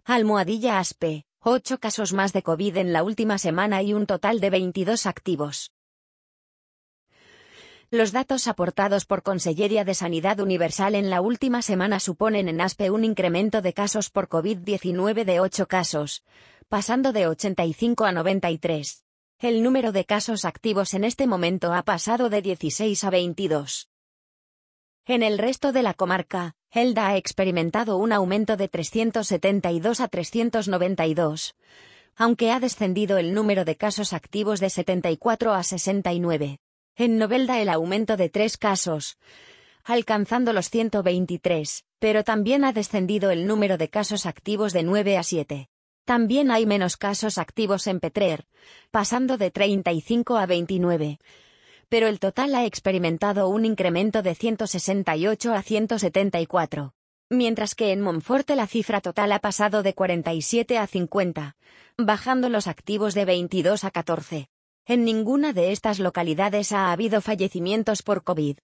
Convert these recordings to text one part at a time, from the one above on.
Almohadilla ASPE, 8 casos más de COVID en la última semana y un total de 22 activos. Los datos aportados por Conselleria de Sanidad Universal en la última semana suponen en ASPE un incremento de casos por COVID-19 de 8 casos, pasando de 85 a 93. El número de casos activos en este momento ha pasado de 16 a 22. En el resto de la comarca, Elda ha experimentado un aumento de 372 a 392, aunque ha descendido el número de casos activos de 74 a 69. En Novelda el aumento de 3 casos, alcanzando los 123, pero también ha descendido el número de casos activos de 9 a 7. También hay menos casos activos en Petrer, pasando de 35 a 29. Pero el total ha experimentado un incremento de 168 a 174. Mientras que en Monforte la cifra total ha pasado de 47 a 50, bajando los activos de 22 a 14. En ninguna de estas localidades ha habido fallecimientos por COVID.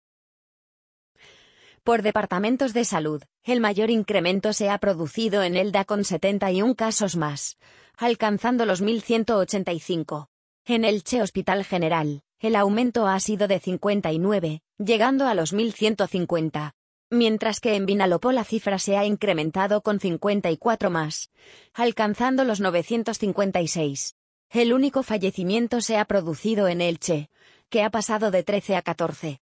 Por departamentos de salud, el mayor incremento se ha producido en Elda con 71 casos más, alcanzando los 1.185. En Elche Hospital General, el aumento ha sido de 59, llegando a los 1.150. Mientras que en Vinalopó la cifra se ha incrementado con 54 más, alcanzando los 956. El único fallecimiento se ha producido en Elche, que ha pasado de 13 a 14.